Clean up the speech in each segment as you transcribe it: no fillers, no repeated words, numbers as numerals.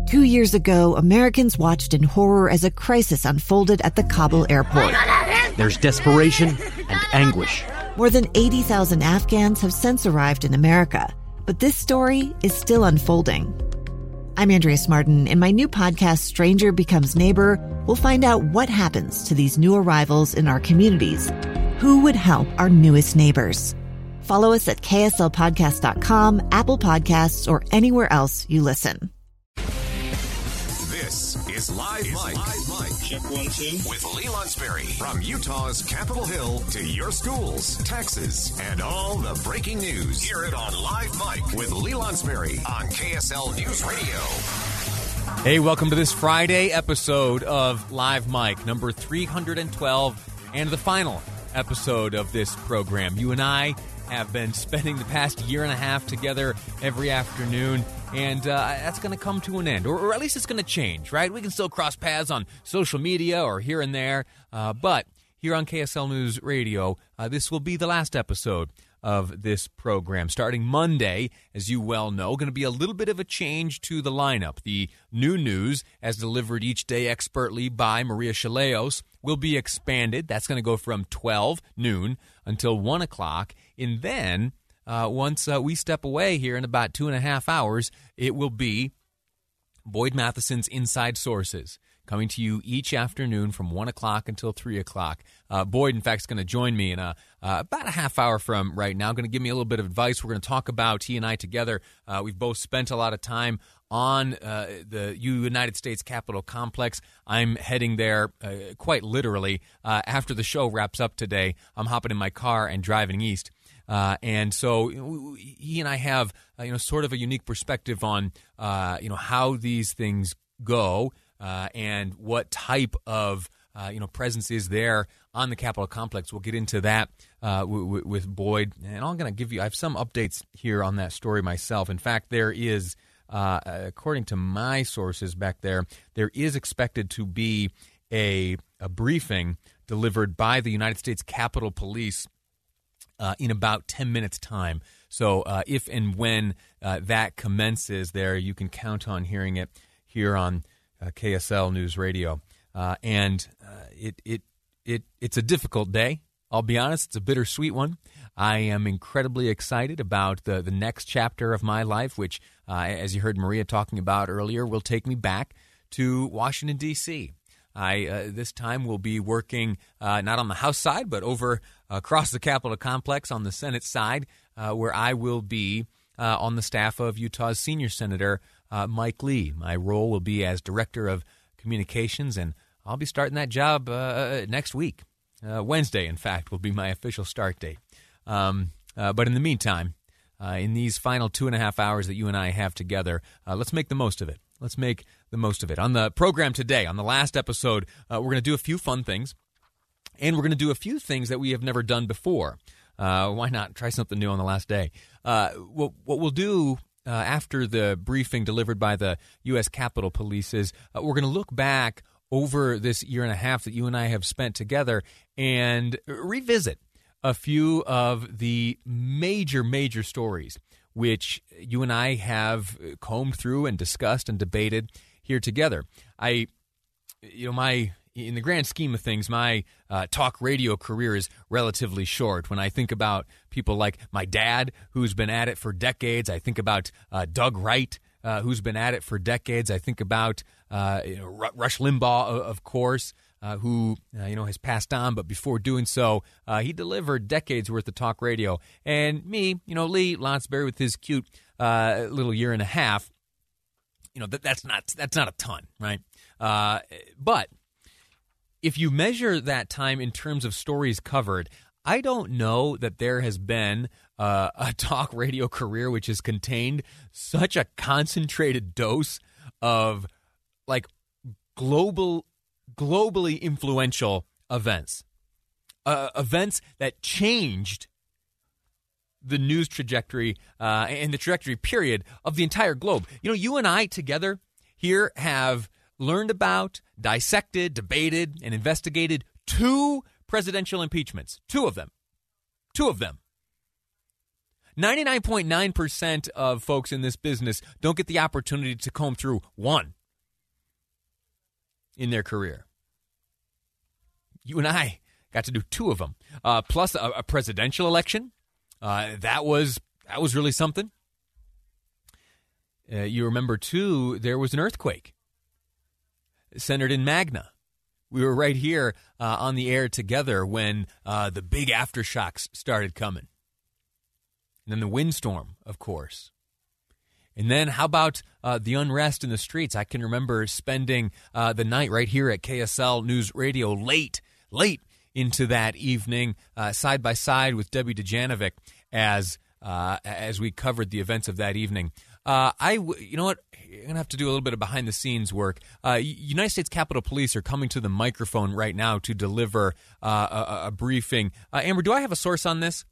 2 years ago, Americans watched in horror as a crisis unfolded at the Kabul airport. There's desperation and anguish. More than 80,000 Afghans have since arrived in America, but this story is still unfolding. I'm Andrea Martin. In my new podcast, Stranger Becomes Neighbor, we'll find out what happens to these new arrivals in our communities. Who would help our newest neighbors? Follow us at kslpodcast.com, Apple Podcasts, or anywhere else you listen. This is Live Mike. Check 1, 2. With Lee Lonsberry. From Utah's Capitol Hill to your schools, taxes, and all the breaking news. Hear it on Live Mike with Lee Lonsberry on KSL News Radio. Hey, welcome to this Friday episode of Live Mike, number 312, and the final episode of this program. You and I have been spending the past year and a half together every afternoon, and that's going to come to an end, or at least it's going to change, right? We can still cross paths on social media or here and there, but here on KSL News Radio, this will be the last episode of this program. Starting Monday, as you well know, going to be a little bit of a change to the lineup. The new news, as delivered each day expertly by Maria Chaleos, will be expanded. That's going to go from 12 noon until 1 o'clock. And then, once we step away here in about 2.5 hours, it will be Boyd Matheson's Inside Sources, coming to you each afternoon from 1 o'clock until 3 o'clock. Boyd, in fact, is going to join me in about a half hour from right now. Going to give me a little bit of advice. We're going to talk about, he and I together, we've both spent a lot of time on the United States Capitol complex. I'm heading there quite literally. After the show wraps up today, I'm hopping in my car and driving east. And so he and I have sort of a unique perspective on how these things go and what type of presence is there on the Capitol complex. We'll get into that with Boyd, and I'm going to give you. I have some updates here on that story myself. In fact, there is, according to my sources back there is expected to be a briefing delivered by the United States Capitol Police in about 10 minutes' time. So if and when that commences there, you can count on hearing it here on KSL News Radio. And it's a difficult day. I'll be honest, it's a bittersweet one. I am incredibly excited about the next chapter of my life, which, as you heard Maria talking about earlier, will take me back to Washington, D.C. I this time will be working not on the House side, but over across the Capitol complex on the Senate side, where I will be on the staff of Utah's senior senator, Mike Lee. My role will be as Director of Communications, and I'll be starting that job next week. Wednesday, in fact, will be my official start date. But in the meantime, in these final 2.5 hours that you and I have together, let's make the most of it. Let's make the most of it. On the program today, on the last episode, we're going to do a few fun things, and we're going to do a few things that we have never done before. Why not try something new on the last day? What we'll do after the briefing delivered by the U.S. Capitol Police is we're going to look back over this year and a half that you and I have spent together and revisit a few of the major stories which you and I have combed through and discussed and debated here together. In the grand scheme of things, my talk radio career is relatively short. When I think about people like my dad, who's been at it for decades, I think about Doug Wright, who's been at it for decades. I think about Rush Limbaugh, of course, who has passed on, but before doing so, he delivered decades worth of talk radio. And me, Lee Lonsberry, with his cute little year and a half, that's not a ton, right? But if you measure that time in terms of stories covered, I don't know that there has been a talk radio career which has contained such a concentrated dose of globally influential events, events that changed the news trajectory and the trajectory period of the entire globe. You and I together here have learned about, dissected, debated, and investigated 2 presidential impeachments. 2 of them. 99.9% of folks in this business don't get the opportunity to comb through one in their career. You and I got to do two of them, plus a presidential election. That was really something. You remember, too, there was an earthquake centered in Magna. We were right here on the air together when the big aftershocks started coming. And then the windstorm, of course. And then how about the unrest in the streets? I can remember spending the night right here at KSL News Radio late into that evening, side by side with Debbie Dejanovic as we covered the events of that evening. You know what? I'm going to have to do a little bit of behind-the-scenes work. United States Capitol Police are coming to the microphone right now to deliver a briefing. Amber, do I have a source on this?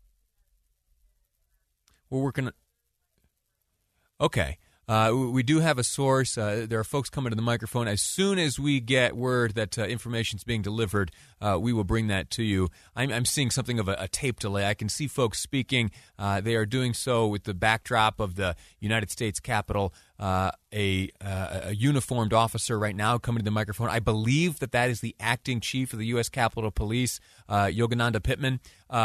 We're working on... Okay. We do have a source. There are folks coming to the microphone. As soon as we get word that information is being delivered, we will bring that to you. I'm seeing something of a tape delay. I can see folks speaking. They are doing so with the backdrop of the United States Capitol. A uniformed officer right now coming to the microphone. I believe that is the acting chief of the U.S. Capitol Police, Yogananda Pittman.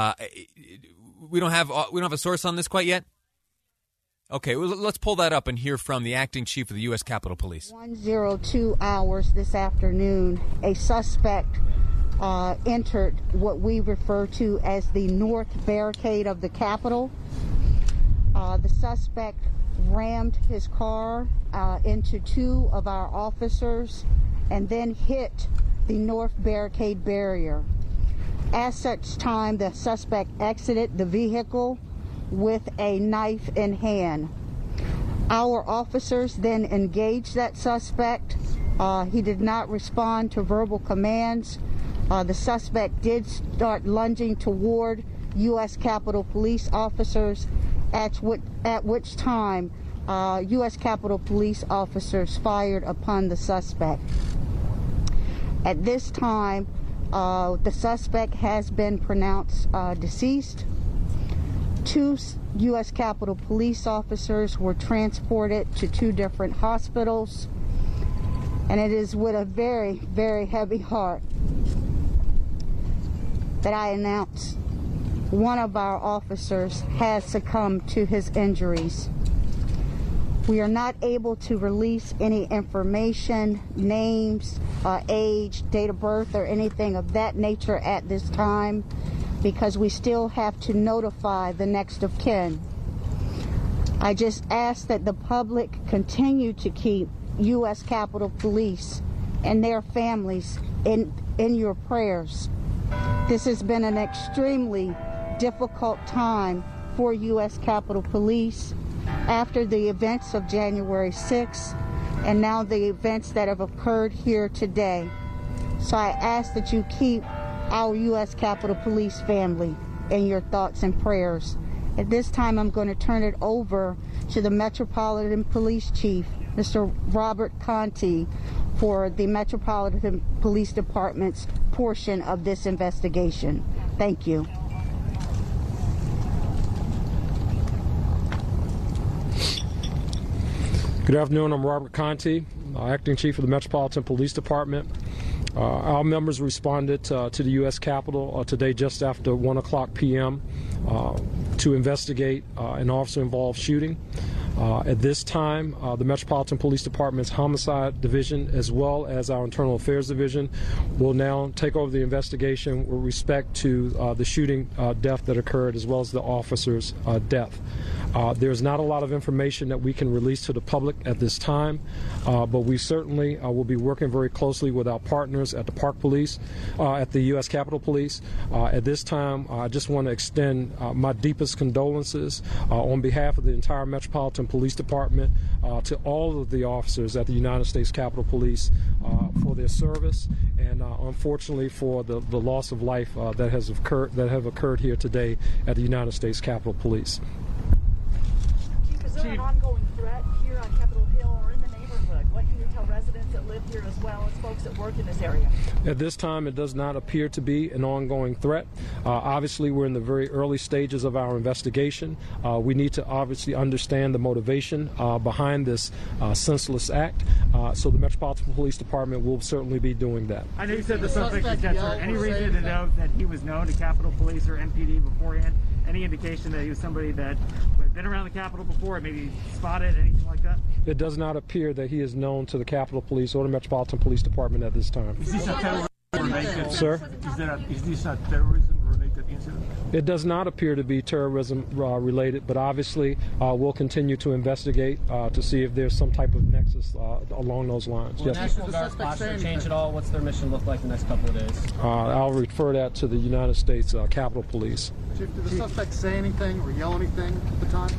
We don't have a source on this quite yet. Okay, well, let's pull that up and hear from the acting chief of the U.S. Capitol Police. 1:02 hours this afternoon, a suspect entered what we refer to as the north barricade of the Capitol. The suspect rammed his car into two of our officers and then hit the north barricade barrier. At such time, the suspect exited the vehicle with a knife in hand. Our officers then engaged that suspect. He did not respond to verbal commands. The suspect did start lunging toward U.S. Capitol Police officers, at which time U.S. Capitol Police officers fired upon the suspect. At this time, the suspect has been pronounced deceased. Two U.S. Capitol Police officers were transported to two different hospitals, and it is with a very, very heavy heart that I announce one of our officers has succumbed to his injuries. We are not able to release any information, names, age, date of birth, or anything of that nature at this time, because we still have to notify the next of kin. I just ask that the public continue to keep U.S. Capitol Police and their families in your prayers. This has been an extremely difficult time for U.S. Capitol Police after the events of January 6th and now the events that have occurred here today. So I ask that you keep our U.S. Capitol Police family in your thoughts and prayers. At this time, I'm going to turn it over to the Metropolitan Police Chief, Mr. Robert Contee, for the Metropolitan Police Department's portion of this investigation. Thank you. Good afternoon. I'm Robert Contee, Acting Chief of the Metropolitan Police Department. Our members responded to the U.S. Capitol today just after 1 o'clock p.m. To investigate an officer-involved shooting. At this time, the Metropolitan Police Department's Homicide Division, as well as our Internal Affairs Division, will now take over the investigation with respect to the shooting death that occurred, as well as the officer's death. There's not a lot of information that we can release to the public at this time, but we certainly will be working very closely with our partners at the Park Police, at the U.S. Capitol Police. At this time, I just want to extend my deepest condolences on behalf of the entire Metropolitan Police Department to all of the officers at the United States Capitol Police for their service and unfortunately for the loss of life that have occurred here today at the United States Capitol Police. Chief, is there an ongoing threat here on Capitol Hill or in the neighborhood? What can you tell residents folks that live here as well as folks that work in this area? At this time, it does not appear to be an ongoing threat. Obviously, we're in the very early stages of our investigation. We need to obviously understand the motivation behind this senseless act. So the Metropolitan Police Department will certainly be doing that. I know you said the suspect is dead, sir. Any reason to know that he was known to Capitol Police or MPD beforehand? Any indication that he was somebody that had been around the Capitol before, maybe spotted, anything like that? It does not appear that he is known to the Capitol Police or the Metropolitan Police Department at this time. Is this a terrorism-related? Sir? Is this a terrorism-related incident? It does not appear to be terrorism-related, but obviously we'll continue to investigate to see if there's some type of nexus along those lines. Will the National Guard's posture change at all? What's their mission look like the next couple of days? I'll refer that to the United States Capitol Police. Chief, did the suspect say anything or yell anything at the time?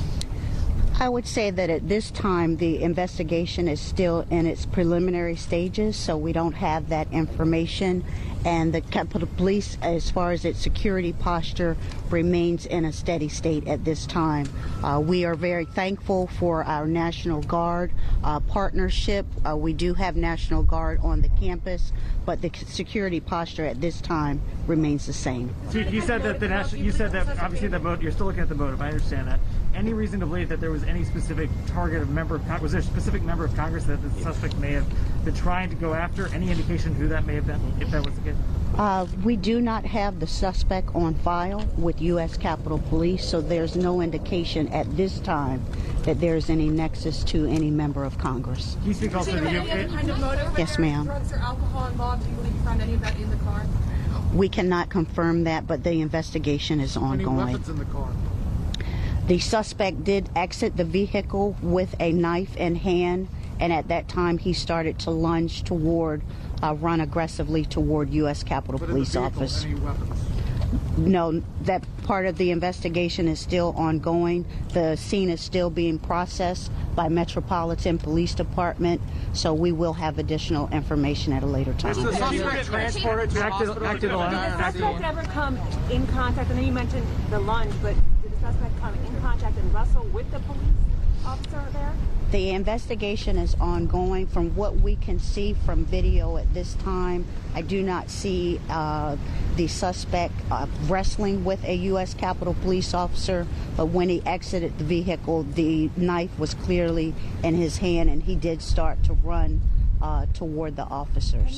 I would say that at this time the investigation is still in its preliminary stages, so we don't have that information. And the Capitol Police, as far as its security posture, remains in a steady state at this time. We are very thankful for our National Guard partnership. We do have National Guard on the campus, but the security posture at this time remains the same. Chief, you said that obviously the motive. You're still looking at the motive. I understand that. Any reason to believe that there was any specific target of member of Congress? Was there a specific member of Congress that the suspect may have been trying to go after? Any indication who that may have been, if that was the case? We do not have the suspect on file with U.S. Capitol Police, so there's no indication at this time that there's any nexus to any member of Congress. Can you speak also to any other kind of motive? Yes, ma'am. Drugs or alcohol involved? Do you believe you found any of that in the car? We cannot confirm that, but the investigation is ongoing. Any weapons in the car? The suspect did exit the vehicle with a knife in hand, and at that time he started to lunge toward, run aggressively toward U.S. Capitol Police office. Any weapons? No, that part of the investigation is still ongoing. The scene is still being processed by Metropolitan Police Department, so we will have additional information at a later time. Did the suspect transported back to the line? Did the suspect ever come in contact? I know you mentioned the lunge, but did the suspect come in contact and wrestle with the police officer there? The investigation is ongoing. From what we can see from video at this time, I do not see the suspect wrestling with a U.S. Capitol Police officer, but when he exited the vehicle, the knife was clearly in his hand, and he did start to run toward the officers.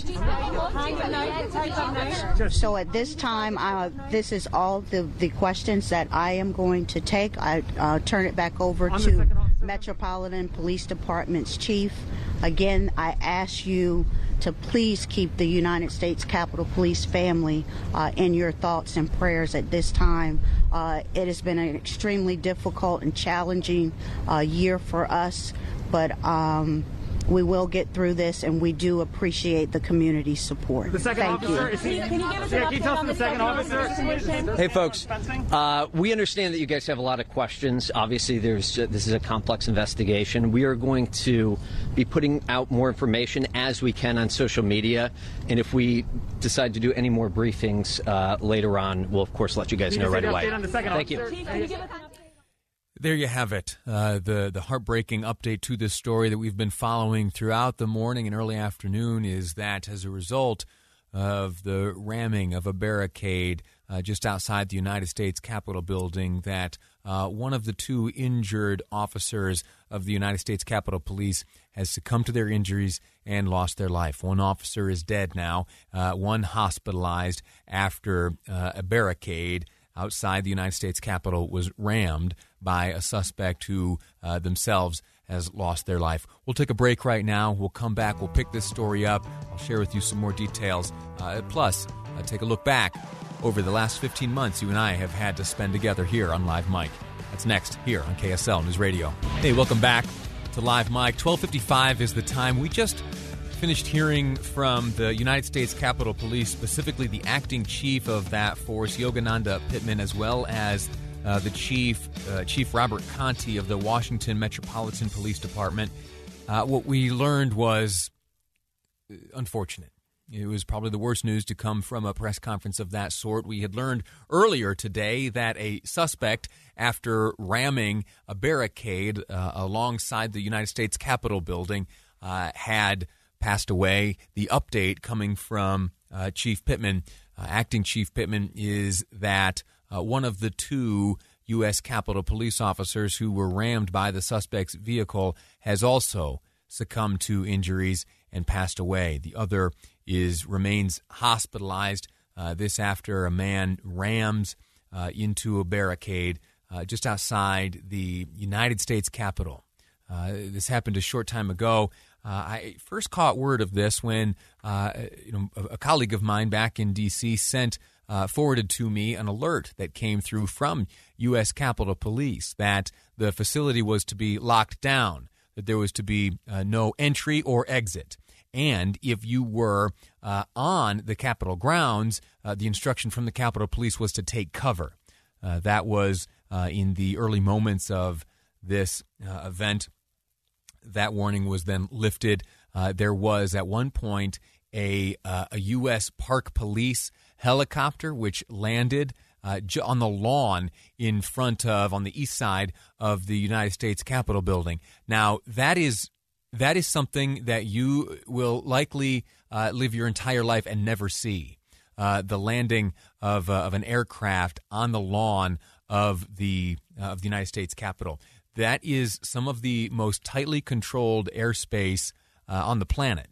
So at this time, this is all the questions that I am going to take. I turn it back over to Metropolitan Police Department's chief. Again, I ask you to please keep the United States Capitol Police family in your thoughts and prayers at this time. It has been an extremely difficult and challenging year for us, but we will get through this, and we do appreciate the community's support. The second Thank officer, you. Can you give us an update on the second officer? Hey, folks. We understand that you guys have a lot of questions. Obviously, this is a complex investigation. We are going to be putting out more information as we can on social media, and if we decide to do any more briefings later on, we'll of course let you guys know right away. Thank you. There you have it, the heartbreaking update to this story that we've been following throughout the morning and early afternoon is that as a result of the ramming of a barricade just outside the United States Capitol building, that one of the two injured officers of the United States Capitol Police has succumbed to their injuries and lost their life. One officer is dead now, one hospitalized after a barricade outside the United States Capitol was rammed by a suspect who themselves has lost their life. We'll take a break right now. We'll come back. We'll pick this story up. I'll share with you some more details. Plus, take a look back over the last 15 months you and I have had to spend together here on Live Mike. That's next here on KSL News Radio. Hey, welcome back to Live Mike. 12:55 is the time. We just finished hearing from the United States Capitol Police, specifically the acting chief of that force, Yogananda Pittman, as well as the Chief Robert Conte of the Washington Metropolitan Police Department. What we learned was unfortunate. It was probably the worst news to come from a press conference of that sort. We had learned earlier today that a suspect, after ramming a barricade alongside the United States Capitol building, had passed away. The update coming from Chief Pittman, Acting Chief Pittman, is that one of the two U.S. Capitol Police officers who were rammed by the suspect's vehicle has also succumbed to injuries and passed away. The other remains hospitalized. This after a man rams into a barricade just outside the United States Capitol. This happened a short time ago. I first caught word of this when a colleague of mine back in D.C. forwarded to me an alert that came through from U.S. Capitol Police that the facility was to be locked down, that there was to be no entry or exit. And if you were on the Capitol grounds, the instruction from the Capitol Police was to take cover. That was in the early moments of this event. That warning was then lifted. There was at one point a U.S. Park Police helicopter which landed on the lawn in front of, on the east side of the United States Capitol building. Now, that is something that you will likely live your entire life and never see. The landing of an aircraft on the lawn of the United States Capitol. That is some of the most tightly controlled airspace on the planet.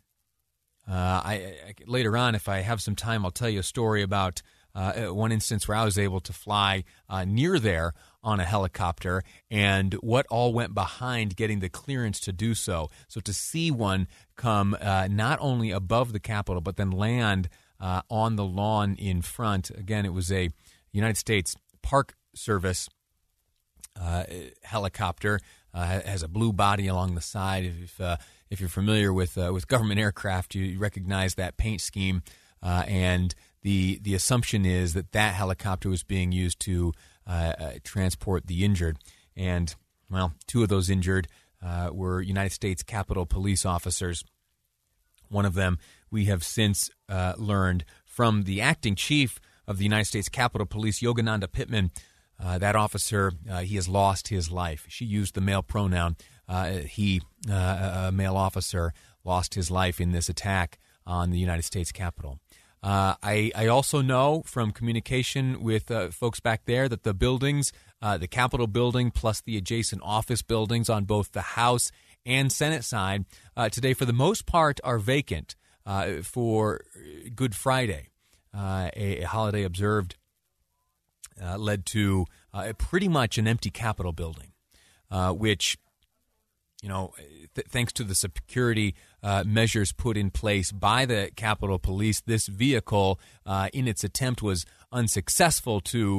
Later on, if I have some time, I'll tell you a story about one instance where I was able to fly near there on a helicopter and what all went behind getting the clearance to do so. So to see one come not only above the Capitol, but then land on the lawn in front. Again, it was a United States Park Service helicopter. Has a blue body along the side. If you're familiar with government aircraft, you recognize that paint scheme. And the assumption is that helicopter was being used to transport the injured. And, well, two of those injured were United States Capitol Police officers. One of them we have since learned from the acting chief of the United States Capitol Police, Yogananda Pittman. That officer, he has lost his life. She used the male pronoun. A male officer, lost his life in this attack on the United States Capitol. I also know from communication with folks back there that the buildings, the Capitol building plus the adjacent office buildings on both the House and Senate side, today for the most part are vacant for Good Friday, a holiday observed. Led to pretty much an empty Capitol building, which, thanks to the security measures put in place by the Capitol Police, this vehicle, in its attempt, was unsuccessful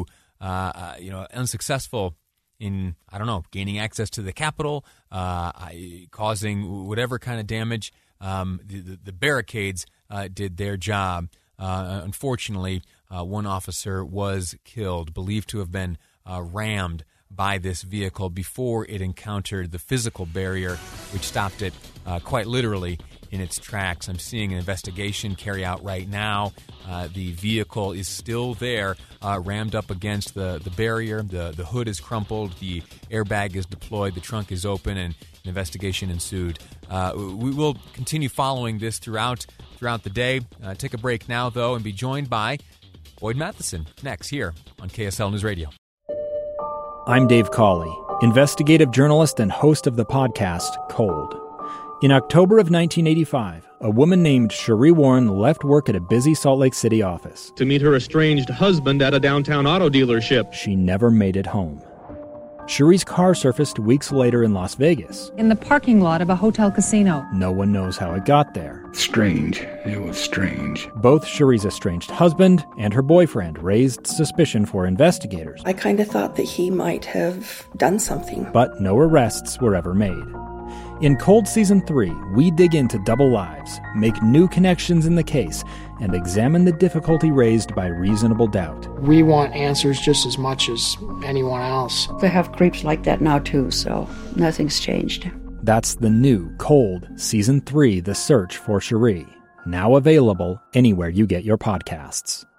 in, gaining access to the Capitol, causing whatever kind of damage. The barricades did their job. Unfortunately, one officer was killed, believed to have been rammed by this vehicle before it encountered the physical barrier, which stopped it quite literally in its tracks. I'm seeing an investigation carry out right now. The vehicle is still there, rammed up against the barrier. The hood is crumpled. The airbag is deployed. The trunk is open, and an investigation ensued. We will continue following this throughout the day. Take a break now, though, and be joined by Boyd Matheson next here on KSL News Radio. I'm Dave Cawley, investigative journalist and host of the podcast Cold. In October of 1985, a woman named Cherie Warren left work at a busy Salt Lake City office to meet her estranged husband at a downtown auto dealership. She never made it home. Cherie's car surfaced weeks later in Las Vegas. In the parking lot of a hotel casino. No one knows how it got there. Strange. It was strange. Both Cherie's estranged husband and her boyfriend raised suspicion for investigators. I kind of thought that he might have done something. But no arrests were ever made. In Cold Season 3, we dig into double lives, make new connections in the case, and examine the difficulty raised by reasonable doubt. We want answers just as much as anyone else. They have creeps like that now too, so nothing's changed. That's the new Cold Season 3, The Search for Cherie. Now available anywhere you get your podcasts.